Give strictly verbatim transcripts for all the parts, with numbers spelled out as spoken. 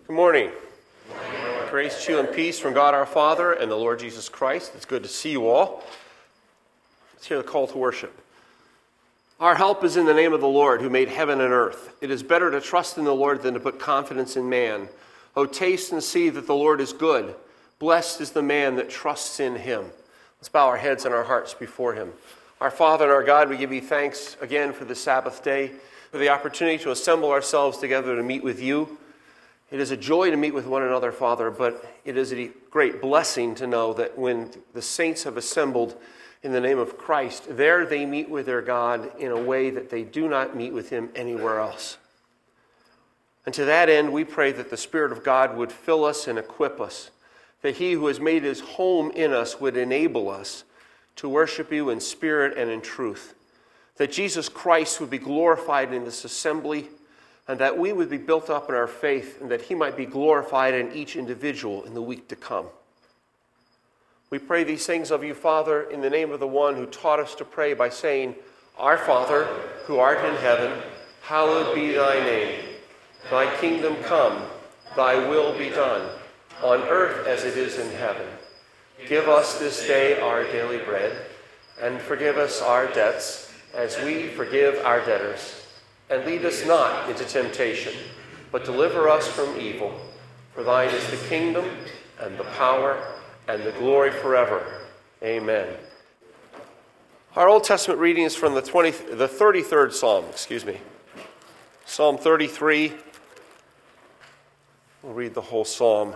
Good morning. Good morning. Grace to you and peace from God our Father and the Lord Jesus Christ. It's good to see you all. Let's hear the call to worship. Our help is in the name of the Lord who made heaven and earth. It is better to trust in the Lord than to put confidence in man. O taste and see that the Lord is good. Blessed is the man that trusts in him. Let's bow our heads and our hearts before him. Our Father and our God, we give you thanks again for this Sabbath day, for the opportunity to assemble ourselves together to meet with you. It is a joy to meet with one another, Father, but it is a great blessing to know that when the saints have assembled in the name of Christ, there they meet with their God in a way that they do not meet with him anywhere else. And to that end, we pray that the Spirit of God would fill us and equip us, that he who has made his home in us would enable us to worship you in spirit and in truth, that Jesus Christ would be glorified in this assembly, and that we would be built up in our faith, and that he might be glorified in each individual in the week to come. We pray these things of you, Father, in the name of the one who taught us to pray by saying, Our Father, who art in heaven, hallowed be thy name. Thy kingdom come, thy will be done, on earth as it is in heaven. Give us this day our daily bread, and forgive us our debts, as we forgive our debtors. And lead us not into temptation, but deliver us from evil. For thine is the kingdom, and the power, and the glory forever. Amen. Our Old Testament reading is from the twentieth, the thirty-third Psalm, excuse me. Psalm thirty-three. We'll read the whole psalm.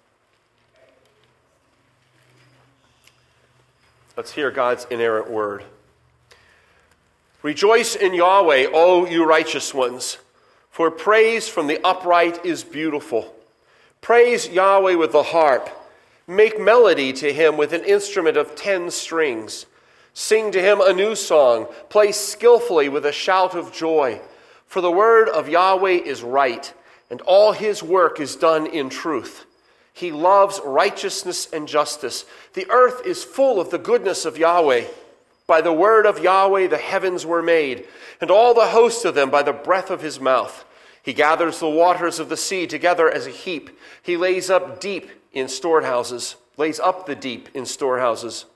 Let's hear God's inerrant word. Rejoice in Yahweh, O you righteous ones, for praise from the upright is beautiful. Praise Yahweh with the harp. Make melody to him with an instrument of ten strings. Sing to him a new song. Play skillfully with a shout of joy. For the word of Yahweh is right, and all his work is done in truth. He loves righteousness and justice. The earth is full of the goodness of Yahweh. By the word of Yahweh the heavens were made, and all the host of them by the breath of his mouth. He gathers the waters of the sea together as a heap. He lays up deep in storehouses, lays up the deep in storehouses.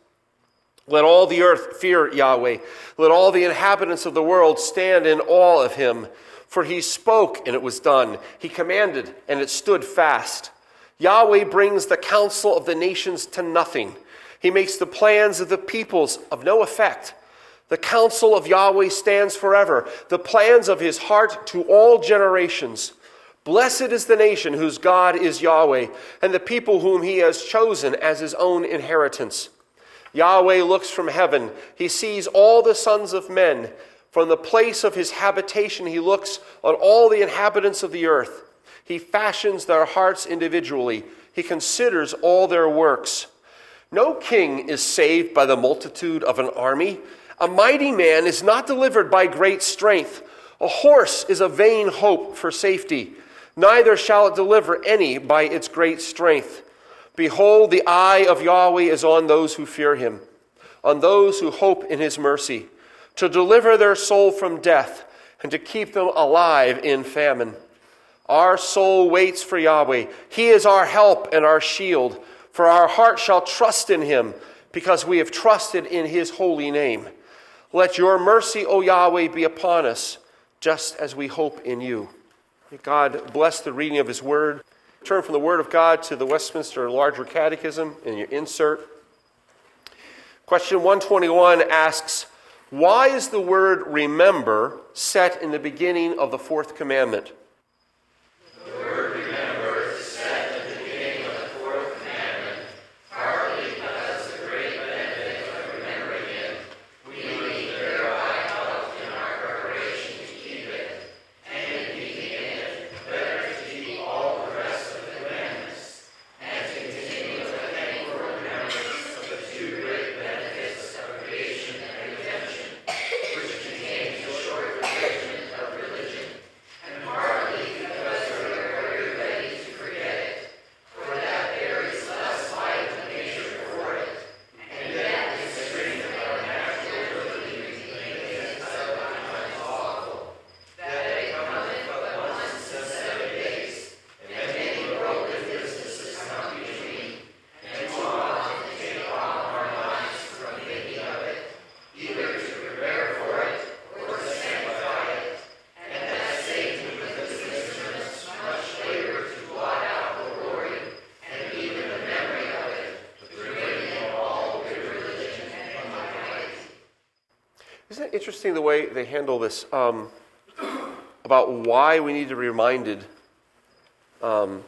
Let all the earth fear Yahweh. Let all the inhabitants of the world stand in awe of him. For he spoke, and it was done. He commanded, and it stood fast. Yahweh brings the counsel of the nations to nothing. He makes the plans of the peoples of no effect. The counsel of Yahweh stands forever, the plans of his heart to all generations. Blessed is the nation whose God is Yahweh, and the people whom he has chosen as his own inheritance. Yahweh looks from heaven. He sees all the sons of men. From the place of his habitation he looks on all the inhabitants of the earth. He fashions their hearts individually. He considers all their works. No king is saved by the multitude of an army. A mighty man is not delivered by great strength. A horse is a vain hope for safety. Neither shall it deliver any by its great strength. Behold, the eye of Yahweh is on those who fear him, on those who hope in his mercy, to deliver their soul from death and to keep them alive in famine. Our soul waits for Yahweh. He is our help and our shield. For our heart shall trust in him, because we have trusted in his holy name. Let your mercy, O Yahweh, be upon us, just as we hope in you. May God bless the reading of his word. Turn from the word of God to the Westminster Larger Catechism in your insert. Question one twenty-one asks, why is the word remember set in the beginning of the fourth commandment? The word remember is set at the beginning of the fourth commandment, partly because the great benefit of remembering it, we may thereby help in our preparation to keep it, and in keeping it, better to keep all the rest of the commandments, and to continue with a thankful remembrance of the two great benefits of creation and redemption, which contain the short abridgment of religion, and part interesting the way they handle this, um, about why we need to be reminded. Um,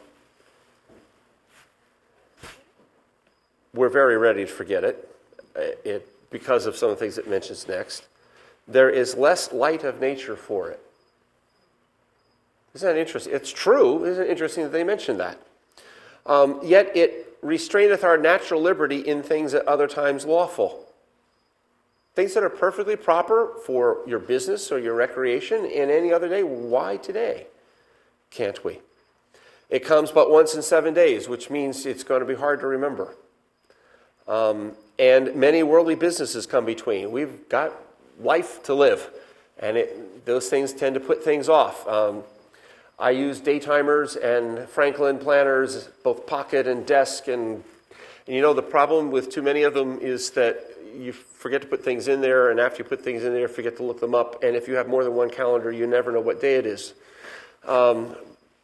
we're very ready to forget it, it because of some of the things it mentions next. There is less light of nature for it. Isn't that interesting? It's true. Isn't it interesting that they mention that? Um, yet it restraineth our natural liberty in things at other times lawful. Things that are perfectly proper for your business or your recreation in any other day. Why today can't we? It comes but once in seven days, which means it's going to be hard to remember. Um, and many worldly businesses come between. We've got life to live, and it, those things tend to put things off. Um, I use daytimers and Franklin planners, both pocket and desk, and, and you know the problem with too many of them is that you forget to put things in there, and after you put things in there, forget to look them up, and if you have more than one calendar, you never know what day it is. Um,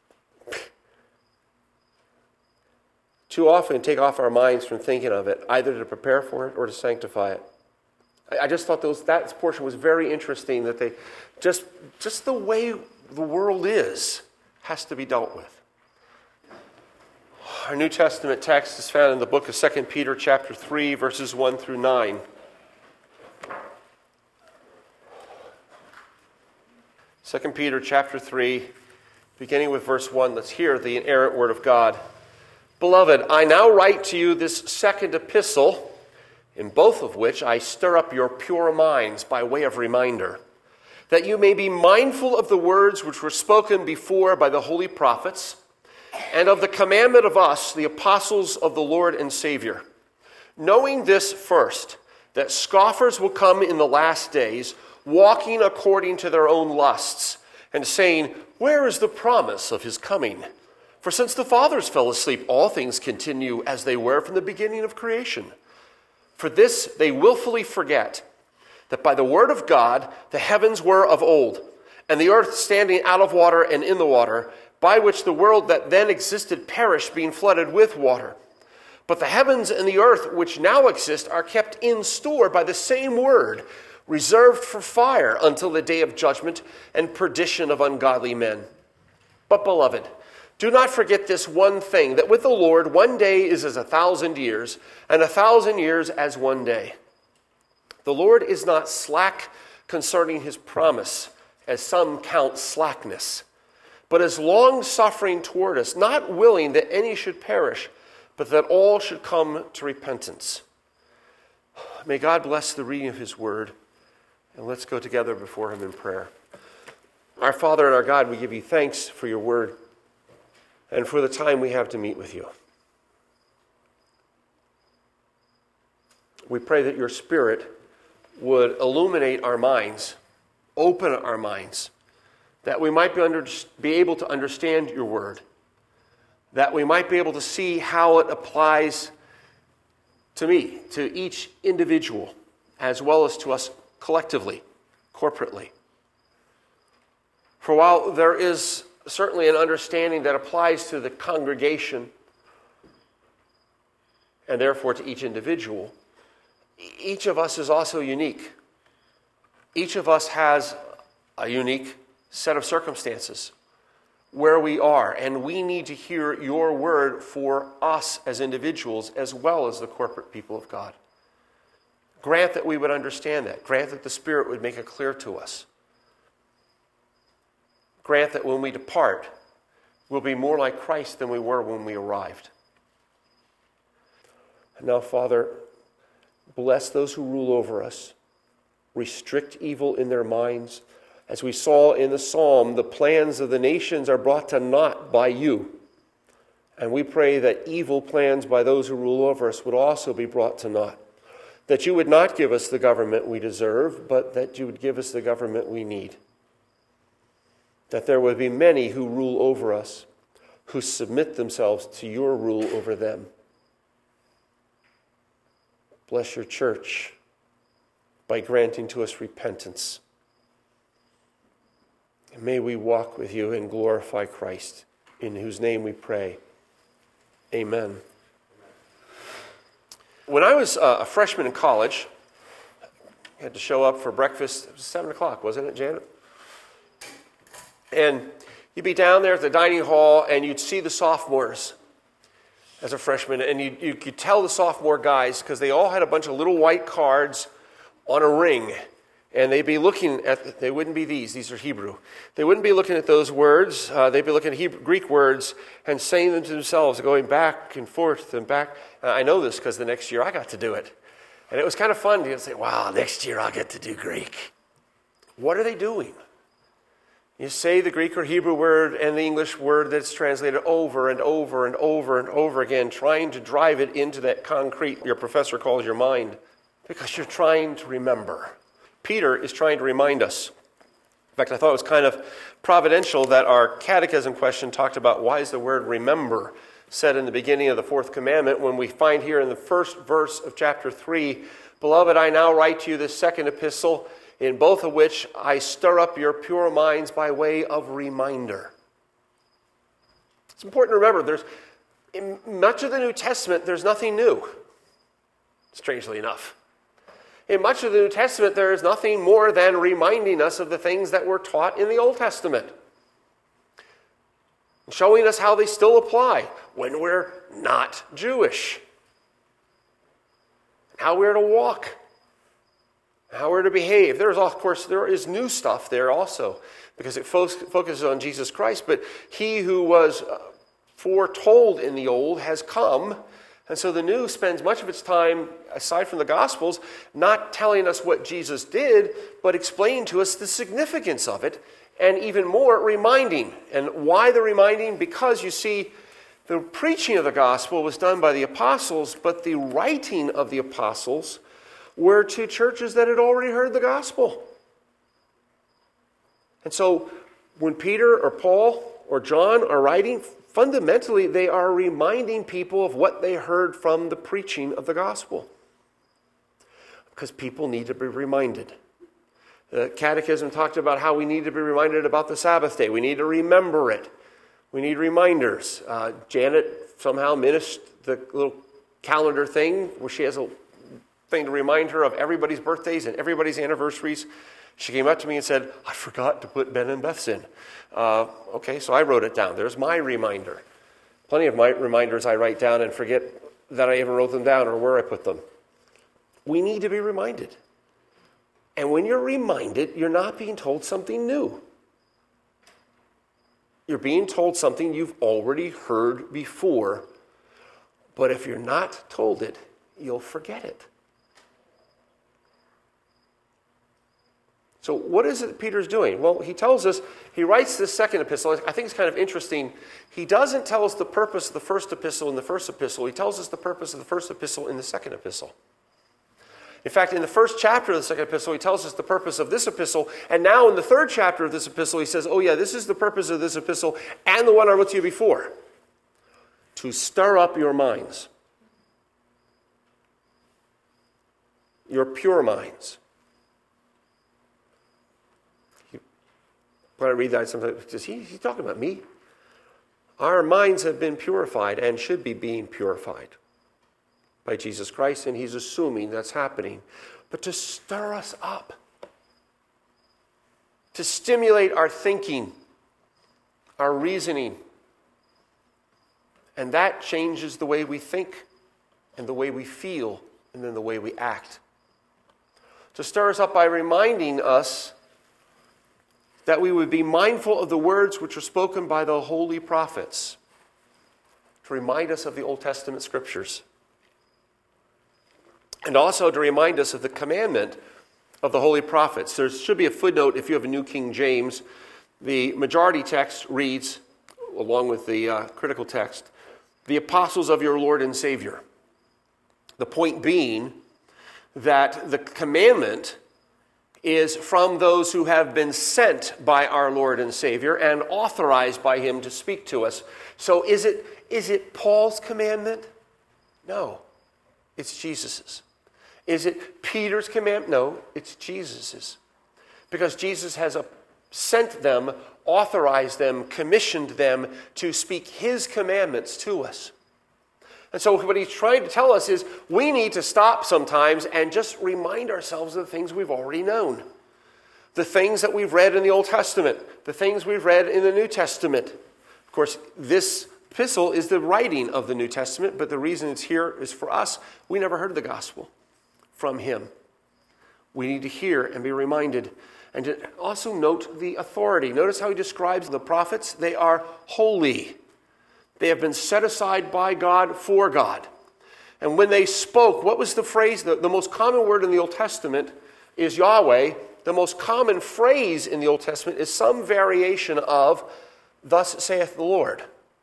too often take off our minds from thinking of it, either to prepare for it or to sanctify it. I, I just thought those, that portion was very interesting, that they just just the way the world is has to be dealt with. Our New Testament text is found in the book of Second Peter chapter three, verses one through nine. Second Peter chapter three, beginning with verse one. Let's hear the inerrant word of God. Beloved, I now write to you this second epistle, in both of which I stir up your pure minds by way of reminder, that you may be mindful of the words which were spoken before by the holy prophets, and of the commandment of us, the apostles of the Lord and Savior, knowing this first, that scoffers will come in the last days, walking according to their own lusts, and saying, where is the promise of his coming? For since the fathers fell asleep, all things continue as they were from the beginning of creation. For this they willfully forget, that by the word of God the heavens were of old, and the earth standing out of water and in the water, by which the world that then existed perished, being flooded with water. But the heavens and the earth which now exist are kept in store by the same word, reserved for fire until the day of judgment and perdition of ungodly men. But beloved, do not forget this one thing, that with the Lord one day is as a thousand years, and a thousand years as one day. The Lord is not slack concerning his promise, as some count slackness, but is long-suffering toward us, not willing that any should perish, but that all should come to repentance. May God bless the reading of his word, and let's go together before him in prayer. Our Father and our God, we give you thanks for your word and for the time we have to meet with you. We pray that your Spirit would illuminate our minds, open our minds, that we might be, under, be able to understand your word, that we might be able to see how it applies to me, to each individual, as well as to us collectively, corporately. For while there is certainly an understanding that applies to the congregation, and therefore to each individual, each of us is also unique. Each of us has a unique set of circumstances where we are, and we need to hear your word for us as individuals as well as the corporate people of God. Grant that we would understand that. Grant that the Spirit would make it clear to us. Grant that when we depart, we'll be more like Christ than we were when we arrived. And now, Father, bless those who rule over us. Restrict evil in their minds. As we saw in the psalm, the plans of the nations are brought to naught by you. And we pray that evil plans by those who rule over us would also be brought to naught. That you would not give us the government we deserve, but that you would give us the government we need. That there would be many who rule over us, who submit themselves to your rule over them. Bless your church by granting to us repentance. And may we walk with you and glorify Christ, in whose name we pray. Amen. When I was a freshman in college, You had to show up for breakfast. It was seven o'clock, wasn't it, Janet? And you'd be down there at the dining hall, and you'd see the sophomores as a freshman, and you, you could tell the sophomore guys, because they all had a bunch of little white cards on a ring, and they'd be looking at, they wouldn't be these, these are Hebrew. They wouldn't be looking at those words, uh, they'd be looking at Hebrew, Greek words and saying them to themselves, going back and forth and back. Uh, I know this because the next year I got to do it. And it was kind of fun to say, wow, next year I'll get to do Greek. What are they doing? You say the Greek or Hebrew word and the English word that's translated over and over and over and over again, trying to drive it into that concrete your professor calls your mind, because you're trying to remember. Peter is trying to remind us. In fact, I thought it was kind of providential that our catechism question talked about why is the word remember said in the beginning of the fourth commandment, when we find here in the first verse of chapter three, Beloved, I now write to you this second epistle, in both of which I stir up your pure minds by way of reminder. It's important to remember, there's in much of the New Testament, there's nothing new, strangely enough. In much of the New Testament, there is nothing more than reminding us of the things that were taught in the Old Testament, showing us how they still apply when we're not Jewish, how we're to walk, how we're to behave. There's, of course, there is new stuff there also, because it fo- focuses on Jesus Christ. But he who was foretold in the old has come, and so the new spends much of its time, aside from the Gospels, not telling us what Jesus did, but explaining to us the significance of it, and even more, reminding. And why the reminding? Because, you see, the preaching of the gospel was done by the apostles, but the writing of the apostles were to churches that had already heard the gospel. And so when Peter or Paul or John are writing, fundamentally they are reminding people of what they heard from the preaching of the gospel. Because people need to be reminded. The Catechism talked about how we need to be reminded about the Sabbath day. We need to remember it. We need reminders. Uh, Janet somehow menaced the little calendar thing where she has a thing to remind her of everybody's birthdays and everybody's anniversaries. She came up to me and said, I forgot to put Ben and Beth's in. Uh, okay, so I wrote it down. There's my reminder. Plenty of my reminders I write down and forget that I even wrote them down or where I put them. We need to be reminded. And when you're reminded, you're not being told something new. You're being told something you've already heard before. But if you're not told it, you'll forget it. So what is it Peter's doing? Well, he tells us, he writes this second epistle. I think it's kind of interesting. He doesn't tell us the purpose of the first epistle in the first epistle. He tells us the purpose of the first epistle in the second epistle. In fact, in the first chapter of the second epistle, he tells us the purpose of this epistle. And now in the third chapter of this epistle, he says, oh yeah, this is the purpose of this epistle and the one I wrote to you before. To stir up your minds. Your pure minds. When I read that, sometimes, is he, he's talking about me? Our minds have been purified and should be being purified by Jesus Christ, and he's assuming that's happening. But to stir us up, to stimulate our thinking, our reasoning, and that changes the way we think and the way we feel and then the way we act. To stir us up by reminding us that we would be mindful of the words which were spoken by the holy prophets, to remind us of the Old Testament scriptures. And also to remind us of the commandment of the holy prophets. There should be a footnote if you have a New King James. The majority text reads, along with the uh, critical text, the apostles of your Lord and Savior. The point being that the commandment is from those who have been sent by our Lord and Savior and authorized by him to speak to us. So is it, is it Paul's commandment? No, it's Jesus's. Is it Peter's commandment? No, it's Jesus's. Because Jesus has a, sent them, authorized them, commissioned them to speak his commandments to us. And so what he's trying to tell us is we need to stop sometimes and just remind ourselves of the things we've already known. The things that we've read in the Old Testament, the things we've read in the New Testament. Of course, this epistle is the writing of the New Testament, but the reason it's here is for us. We never heard the gospel from him. We need to hear and be reminded. And to also note the authority. Notice how he describes the prophets. They are holy. They have been set aside by God for God. And when they spoke, what was the phrase? The, the most common word in the Old Testament is Yahweh. The most common phrase in the Old Testament is some variation of, thus saith the Lord.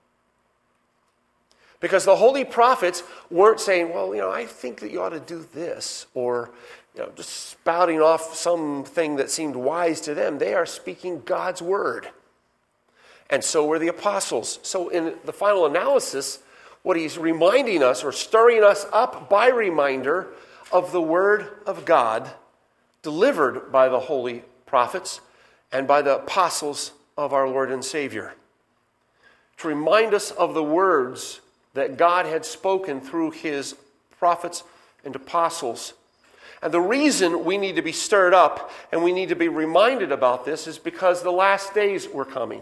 Because the holy prophets weren't saying, well, you know, I think that you ought to do this, or you know, just spouting off something that seemed wise to them. They are speaking God's word. And so were the apostles. So in the final analysis, what he's reminding us, or stirring us up by reminder of the word of God delivered by the holy prophets and by the apostles of our Lord and Savior. To remind us of the words that God had spoken through his prophets and apostles. And the reason we need to be stirred up and we need to be reminded about this is because the last days were coming.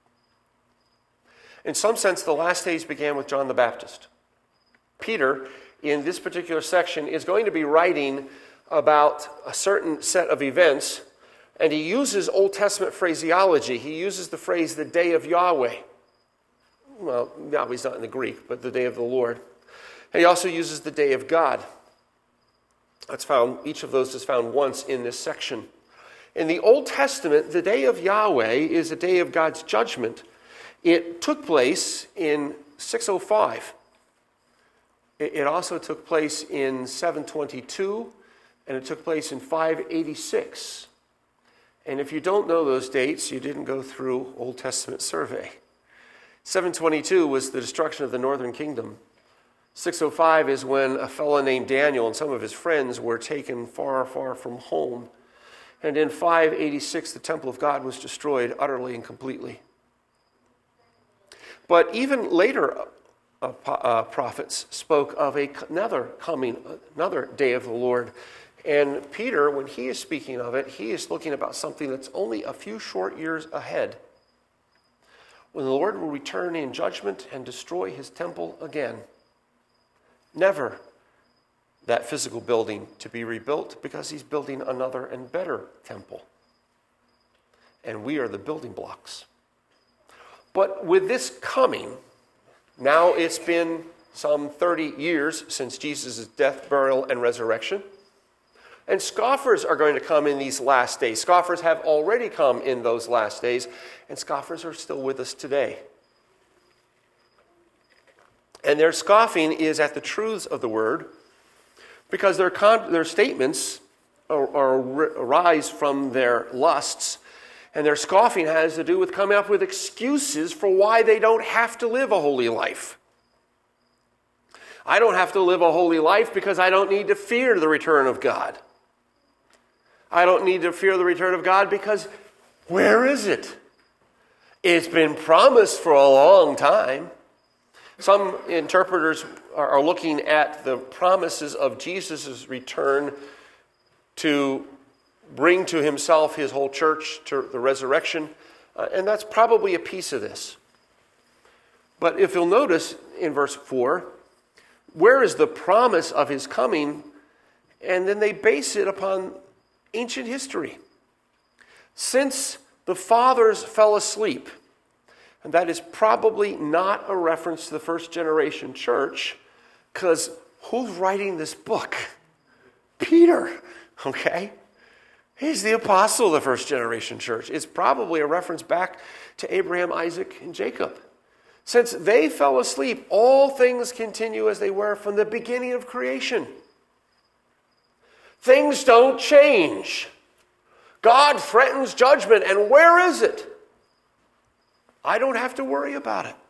In some sense, the last days began with John the Baptist. Peter, in this particular section, is going to be writing about a certain set of events, and he uses Old Testament phraseology. He uses the phrase, the day of Yahweh. Well, Yahweh's not in the Greek, but the day of the Lord. And he also uses the day of God. That's found, each of those is found once in this section. In the Old Testament, the day of Yahweh is a day of God's judgment. It took place in six oh five. It also took place in seven twenty-two, and it took place in five eighty-six. And if you don't know those dates, you didn't go through Old Testament survey. seven twenty-two was the destruction of the northern kingdom. six oh five is when a fellow named Daniel and some of his friends were taken far, far from home. And in five eighty-six, the temple of God was destroyed utterly and completely. But even later uh, uh, prophets spoke of a, another coming, another day of the Lord. And Peter, when he is speaking of it, he is looking about something that's only a few short years ahead, when the Lord will return in judgment and destroy his temple again. Never that physical building to be rebuilt, because he's building another and better temple. And we are the building blocks. But with this coming, now it's been some thirty years since Jesus' death, burial, and resurrection. And scoffers are going to come in these last days. Scoffers have already come in those last days, and scoffers are still with us today. And their scoffing is at the truths of the word, because their, con- their statements are, are, arise from their lusts, and their scoffing has to do with coming up with excuses for why they don't have to live a holy life. I don't have to live a holy life because I don't need to fear the return of God. I don't need to fear the return of God because where is it? It's been promised for a long time. Some interpreters are looking at the promises of Jesus' return to bring to himself his whole church to the resurrection, uh, and that's probably a piece of this. But if you'll notice in verse four, where is the promise of his coming? And then they base it upon ancient history. Since the fathers fell asleep, and that is probably not a reference to the first generation church, because who's writing this book? Peter, okay? He's the apostle of the first generation church. It's probably a reference back to Abraham, Isaac, and Jacob. Since they fell asleep, all things continue as they were from the beginning of creation. Things don't change. God threatens judgment, and where is it? I don't have to worry about it.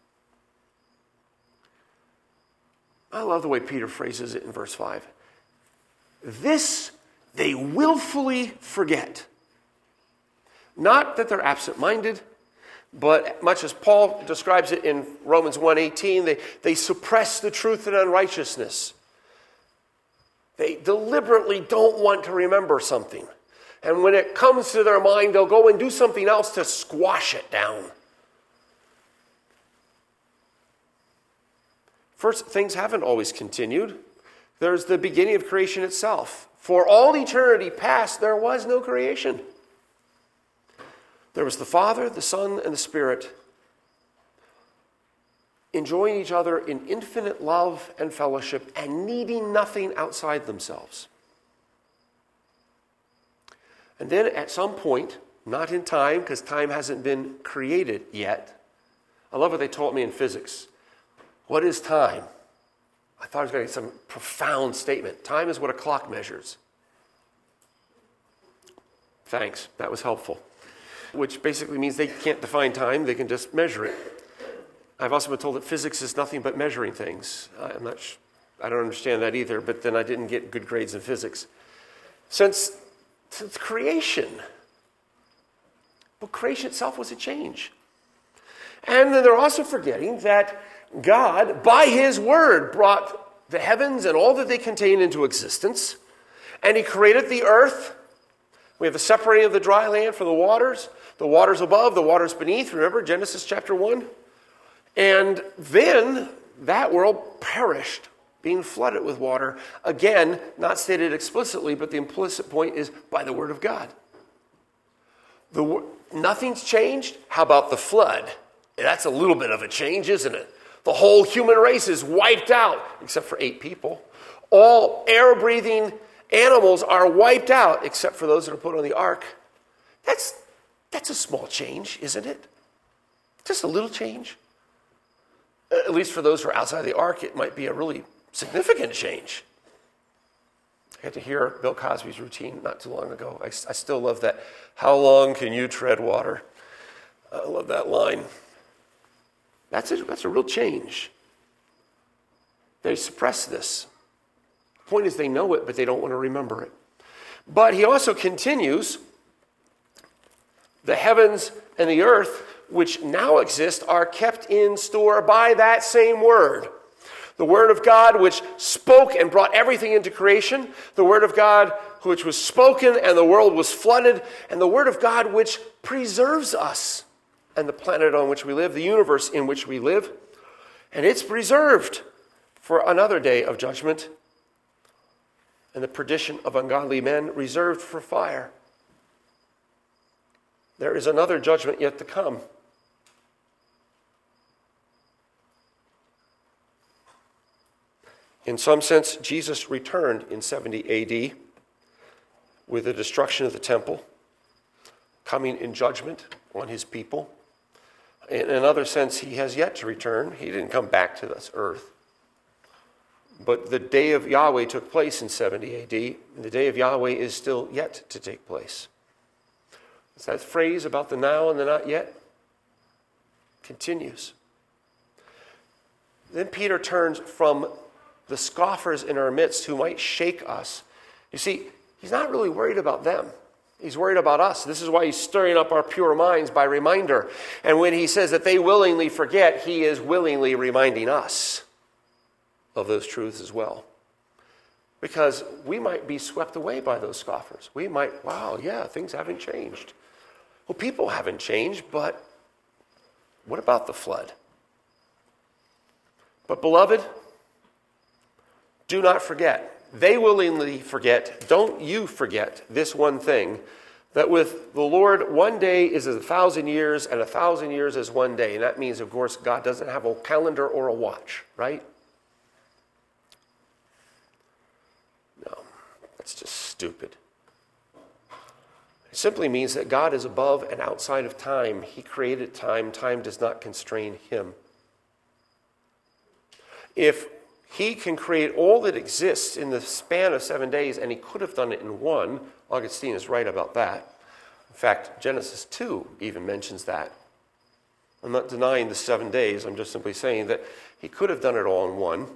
I love the way Peter phrases it in verse five. This they willfully forget. Not that they're absent-minded, But much as Paul describes it in Romans one eighteen, they, they suppress the truth and unrighteousness. They deliberately don't want to remember something. And when it comes to their mind, they'll go and do something else to squash it down. First, things haven't always continued. There's the beginning of creation itself. For all eternity past, there was no creation. There was the Father, the Son, and the Spirit enjoying each other in infinite love and fellowship and needing nothing outside themselves. And then at some point, not in time, because time hasn't been created yet. I love what they taught me in physics. What is time? I thought I was going to get some profound statement. Time is what a clock measures. Thanks, that was helpful. Which basically means they can't define time, they can just measure it. I've also been told that physics is nothing but measuring things. I'm not sh- I don't understand that either, but then I didn't get good grades in physics. Since, since creation, well, creation itself was a change. And then they're also forgetting that God, by his word, brought the heavens and all that they contain into existence. And he created the earth. We have the separating of the dry land from the waters. The waters above, the waters beneath. Remember Genesis chapter one? And then that world perished, being flooded with water. Again, not stated explicitly, but the implicit point is by the word of God. The, nothing's changed. How about the flood? That's a little bit of a change, isn't it? The whole human race is wiped out, except for eight people. All air-breathing animals are wiped out, except for those that are put on the ark. That's, that's a small change, isn't it? Just a little change. At least for those who are outside the ark, it might be a really significant change. I had to hear Bill Cosby's routine not too long ago. I, I still love that. How long can you tread water? I love that line. That's a, that's a real change. They suppress this. The point is they know it, but they don't want to remember it. But he also continues, the heavens and the earth, which now exist, are kept in store by that same word. The word of God which spoke and brought everything into creation. The word of God which was spoken and the world was flooded. And the word of God which preserves us and the planet on which we live, the universe in which we live. And it's preserved for another day of judgment and the perdition of ungodly men, reserved for fire. There is another judgment yet to come. In some sense, Jesus returned in seventy A D with the destruction of the temple, coming in judgment on his people. In another sense, he has yet to return. He didn't come back to this earth. But the day of Yahweh took place in seventy A D, and the day of Yahweh is still yet to take place. It's that phrase about the now and the not yet continues. Then Peter turns from the scoffers in our midst who might shake us. You see, he's not really worried about them. He's worried about us. This is why he's stirring up our pure minds by reminder. And when he says that they willingly forget, he is willingly reminding us of those truths as well. Because we might be swept away by those scoffers. We might, wow, yeah, things haven't changed. Well, people haven't changed, but what about the flood? But beloved, do not forget. They willingly forget. Don't you forget this one thing, that with the Lord, one day is as a thousand years, and a thousand years is one day. And that means, of course, God doesn't have a calendar or a watch, right? No, that's just stupid. It simply means that God is above and outside of time. He created time. Time does not constrain him. If he can create all that exists in the span of seven days, and he could have done it in one. Augustine is right about that. In fact, Genesis two even mentions that. I'm not denying the seven days. I'm just simply saying that he could have done it all in one.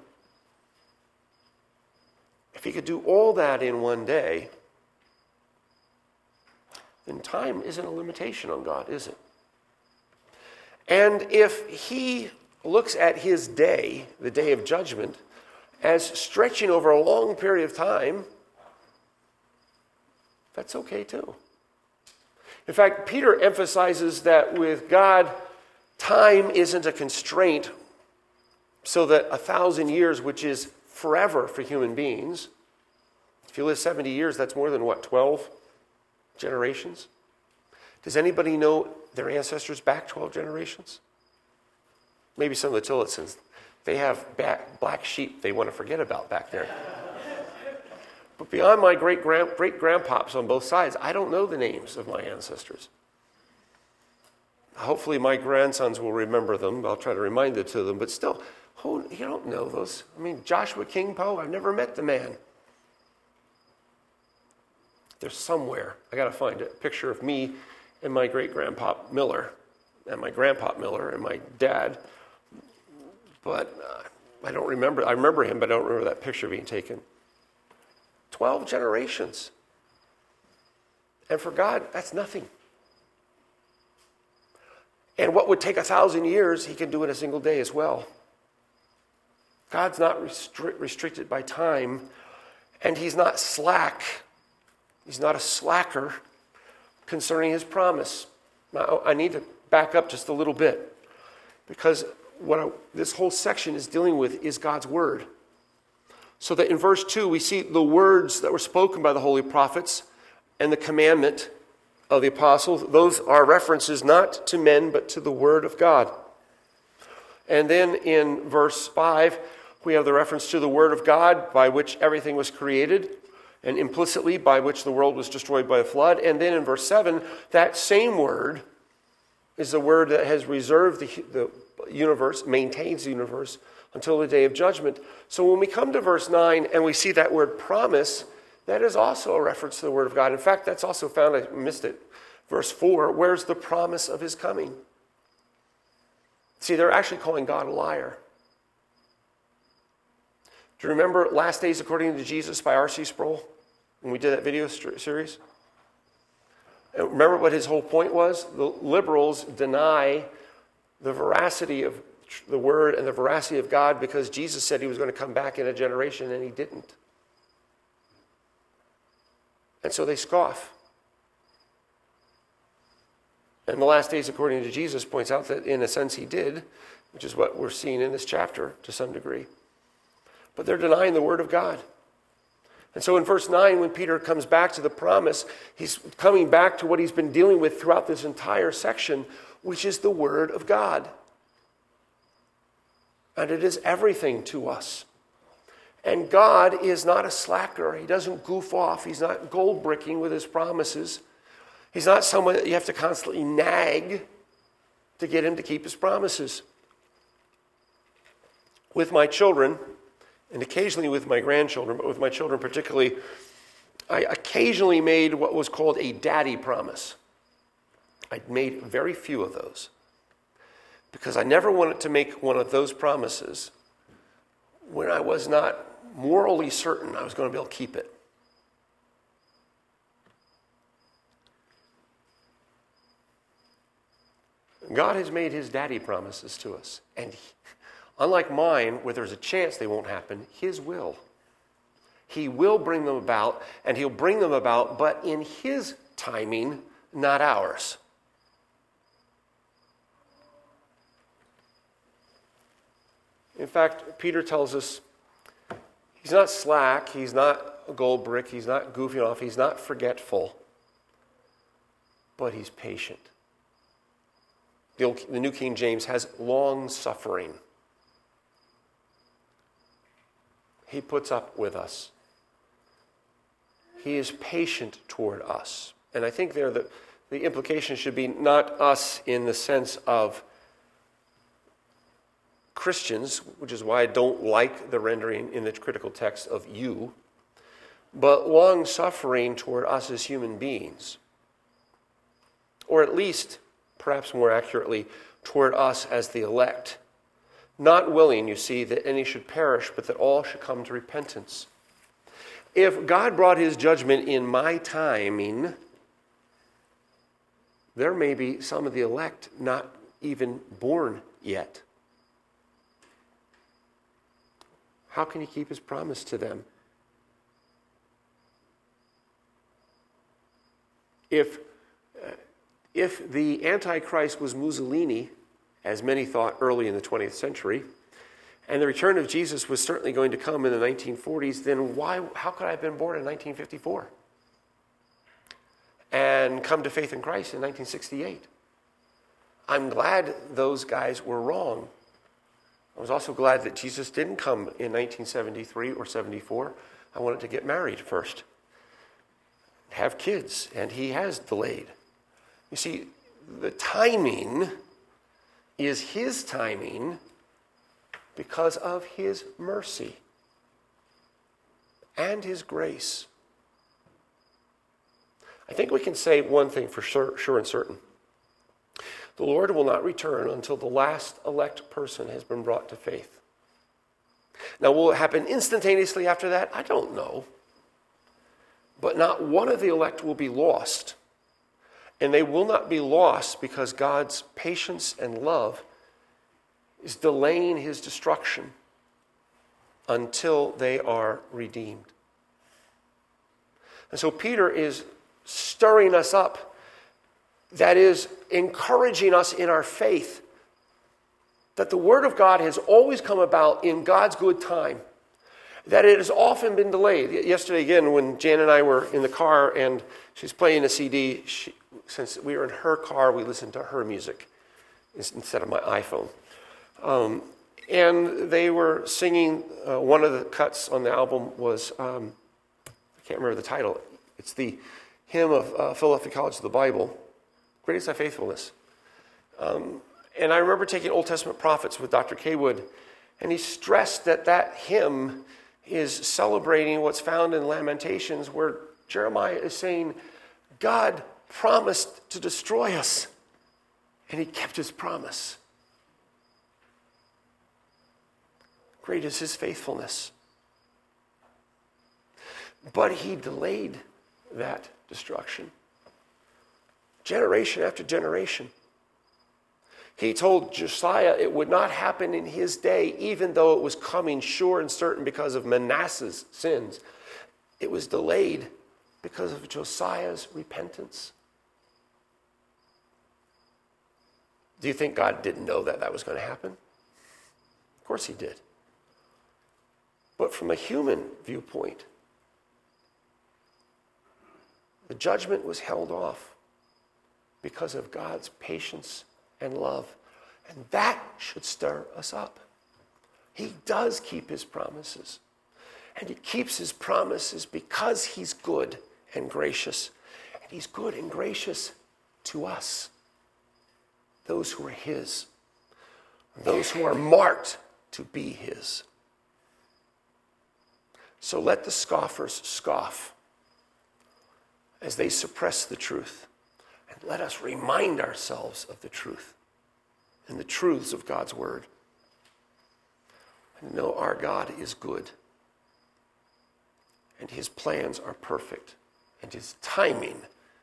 If he could do all that in one day, then time isn't a limitation on God, is it? And if he looks at his day, the day of judgment, as stretching over a long period of time, that's okay too. In fact, Peter emphasizes that with God, time isn't a constraint, so that a thousand years, which is forever for human beings, if you live seventy years, that's more than what, twelve generations? Does anybody know their ancestors back twelve generations? Maybe some of the Tillotsons. They have back, black sheep they want to forget about back there. But beyond my great grand, great grandpops on both sides, I don't know the names of my ancestors. Hopefully my grandsons will remember them. I'll try to remind it to them. But still, who, you don't know those. I mean, Joshua King Poe, I've never met the man. They're somewhere. I got to find a picture of me and my great-grandpa Miller, and my grandpa Miller, and my dad. But uh, I don't remember. I remember him, but I don't remember that picture being taken. Twelve generations. And for God, that's nothing. And what would take a thousand years, he can do in a single day as well. God's not restri- restricted by time, and he's not slack. He's not a slacker concerning his promise. Now, I need to back up just a little bit, because what I, this whole section is dealing with is God's word. So that in verse two, we see the words that were spoken by the holy prophets and the commandment of the apostles. Those are references not to men, but to the word of God. And then in verse five, we have the reference to the word of God by which everything was created, and implicitly by which the world was destroyed by a flood. And then in verse seven, that same word is the word that has reserved the, the universe, maintains the universe until the day of judgment. So when we come to verse nine and we see that word promise, that is also a reference to the word of God. In fact, that's also found, I missed it, verse four, where's the promise of his coming? See, they're actually calling God a liar. Do you remember Last Days According to Jesus by R C Sproul, when we did that video series? And remember what his whole point was? The liberals deny the veracity of the word and the veracity of God because Jesus said he was going to come back in a generation, and he didn't. And so they scoff. And the Last Days According to Jesus points out that in a sense he did, which is what we're seeing in this chapter to some degree. But they're denying the word of God. And so in verse nine, when Peter comes back to the promise, he's coming back to what he's been dealing with throughout this entire section, which is the word of God. And it is everything to us. And God is not a slacker. He doesn't goof off. He's not gold bricking with his promises. He's not someone that you have to constantly nag to get him to keep his promises. With my children, and occasionally with my grandchildren, but with my children particularly, I occasionally made what was called a daddy promise. I made very few of those because I never wanted to make one of those promises when I was not morally certain I was going to be able to keep it. God has made his daddy promises to us, and he, unlike mine, where there's a chance they won't happen, his will. He will bring them about, and he'll bring them about, but in his timing, not ours. In fact, Peter tells us he's not slack, he's not a gold brick, he's not goofing off, he's not forgetful, but he's patient. The, old, the New King James has long suffering. He puts up with us. He is patient toward us. And I think there the, the implication should be not us in the sense of Christians, which is why I don't like the rendering in the critical text of you, but long suffering toward us as human beings. Or at least, perhaps more accurately, toward us as the elect. Not willing, you see, that any should perish, but that all should come to repentance. If God brought his judgment in my timing, there may be some of the elect not even born yet. How can he keep his promise to them? If, uh, if the Antichrist was Mussolini, as many thought early in the twentieth century, and the return of Jesus was certainly going to come in the nineteen forties, then why? How could I have been born in nineteen fifty-four and come to faith in Christ in nineteen sixty-eight? I'm glad those guys were wrong. I was also glad that Jesus didn't come in nineteen seventy-three or seventy-four. I wanted to get married first, have kids, and he has delayed. You see, the timing is his timing because of his mercy and his grace. I think we can say one thing for sure, sure and certain. The Lord will not return until the last elect person has been brought to faith. Now, will it happen instantaneously after that? I don't know. But not one of the elect will be lost. And they will not be lost because God's patience and love is delaying his destruction until they are redeemed. And so Peter is stirring us up. That is, encouraging us in our faith that the Word of God has always come about in God's good time, that it has often been delayed. Yesterday, again, when Jan and I were in the car and she's playing a C D, she, since we were in her car, we listened to her music instead of my iPhone. Um, and they were singing, uh, one of the cuts on the album was, um, I can't remember the title, it's the hymn of uh, Philadelphia College of the Bible, Great is Thy Faithfulness. Um, and I remember taking Old Testament prophets with Doctor Kaywood, and he stressed that that hymn is celebrating what's found in Lamentations, where Jeremiah is saying, God promised to destroy us, and he kept his promise. Great is his faithfulness. But he delayed that destruction. Generation after generation. He told Josiah it would not happen in his day, even though it was coming sure and certain because of Manasseh's sins. It was delayed because of Josiah's repentance. Do you think God didn't know that that was going to happen? Of course he did. But from a human viewpoint, the judgment was held off because of God's patience and love. And that should stir us up. He does keep his promises. And he keeps his promises because he's good and gracious. And he's good and gracious to us, those who are his, those who are marked to be his. So let the scoffers scoff as they suppress the truth. And let us remind ourselves of the truth and the truths of God's word. And know our God is good. And his plans are perfect. And his timing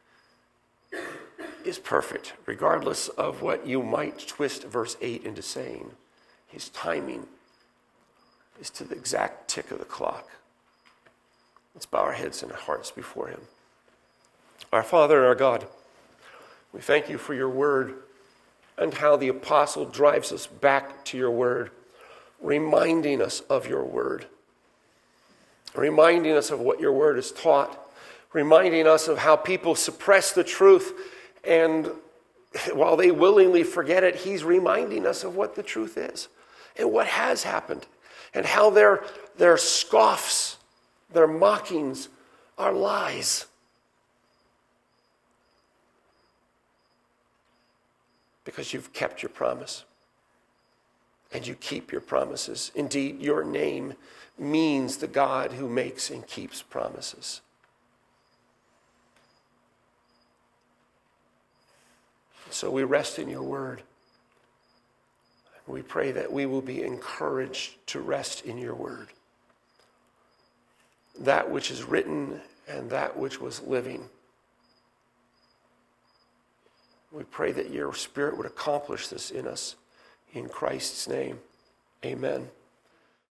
is perfect, regardless of what you might twist verse eight into saying. His timing is to the exact tick of the clock. Let's bow our heads and our hearts before him. Our Father and our God, we thank you for your word and how the apostle drives us back to your word, reminding us of your word, reminding us of what your word has taught, reminding us of how people suppress the truth, and while they willingly forget it, he's reminding us of what the truth is and what has happened and how their, their scoffs, their mockings are lies. Because you've kept your promise. And you keep your promises. Indeed, your name means the God who makes and keeps promises. So we rest in your word. We pray that we will be encouraged to rest in your word. That which is written and that which was living We pray that your Spirit would accomplish this in us. In Christ's name, amen.